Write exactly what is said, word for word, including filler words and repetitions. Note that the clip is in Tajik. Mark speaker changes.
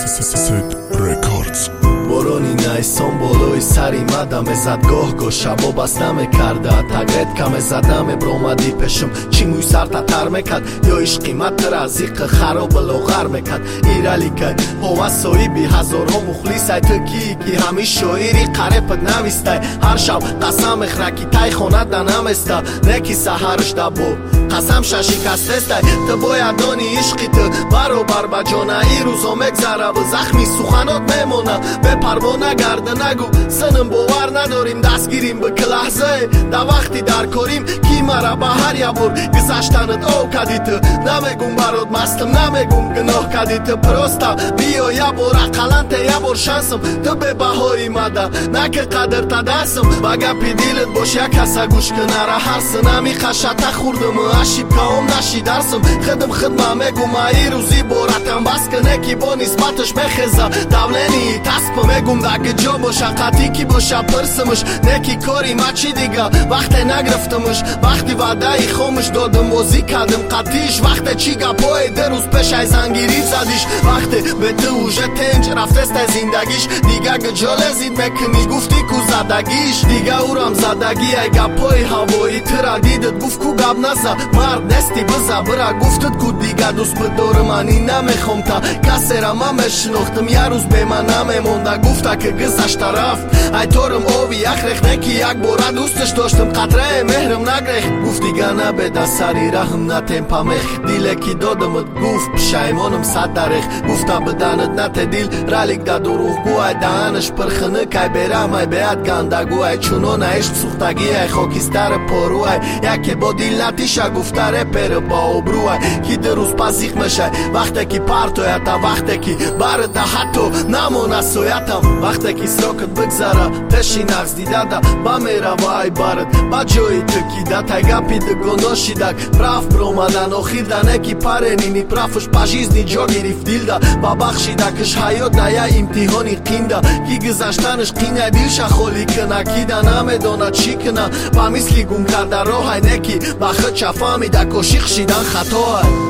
Speaker 1: Set Records.
Speaker 2: بورونی نایسان بولوی سری مدم زد گاه گاه شبا بستم کرده تگرد کم زدم برامدی پشم چی موی سر تتر مکد یا ایش قیمت رزیق خراب لغر مکد ایرالی که هواسوی بی هزارها مخلیس ای تکی کی همی شویری قره پد نویسته هر شب قسم اخرکی تای خونه دنم استه نکی سهرش دبو قسم ششی کستسته تو باید دانی عشقی تو برابر با جانه ای روزا مگذره و زخمی سخنات میمونه به پروانه گرده نگو سنم باور نداریم دستگیریم به که لحظه دا وقتی در کاریم کی مرا به هر یه بار گذشتنت او کدی تو نمیگم برات مستم نمیگم گناه کدی تو پرستا بیا یه بار اقلنت یه بار شانسم تو به بهایی مده نکه قدر تا دستم بگه پی دیلت باش یک کسا گوش کنه را هرسه نمی خشته خوردم اشیب که هم نشی درسم خدم خدمه میگم ای روزی بارتم بس کنه کی با نسبتش بخزه دولنی تسپم میگم دگه جا باشه قطی کی باشه پرسمش نکی کاری ما چی دیگه وقتی نگرفتمش وقتی وعده ای خامش دادم موزی کردم قطیش وقتی چی گپای در روز پیش ای زنگیری زدیش وقتی به تو اوژه تنج رفتست از زندگیش دیگه گجاله زید مکنی گفتی کو زدگیش دیگه اورم زدگی ای گپای هوایی ترا دیدت گفت کو گب نزا مرد نستی بزا برا گفتت کو دیگه دوست بدار منی نمیخوام تا کسی را من مشنختم یه روز به من نمیمونده گفته که گذشته رفت ای تورم آوی اخرخ نکی یک باره دوستش داشتم قطره مهرم نگرخ گفت دیگه نبیده سری رحم نتیم پمخ دیله کی دادمت گفت پشیمانم صد درخ گفته بدنت نت دیل رالیک دا دروغ گو ای دهنش پرخنه که برم ای بیاد گنده گو ای چونان عشق سوختگی ای خاکیستر پارو ای یکی با دیل نتیشه گفته رپر با ابرو ای کی در روز پسیخ میشه وقتی کی پرتویتا وقتی کی برد حتی نمونه سویتم وقتی کی سراکت بگذاره پشی نغز دیده ده با میره وای برد با جوی تکیده تگه پیده گناشیدک پراف برامدن آخیر ده نکی پرنینی پرافش پاجیزنی جا گریف دیل ده با بخشیده کش حیات ده یه امتحانی قینده کی گذشتنش قینه دیلش خالی کنه کی ده نمیدانه چی کنه با مثلی گم کرده راه نکی با خود چفامیده کشیخ شیدن خطاه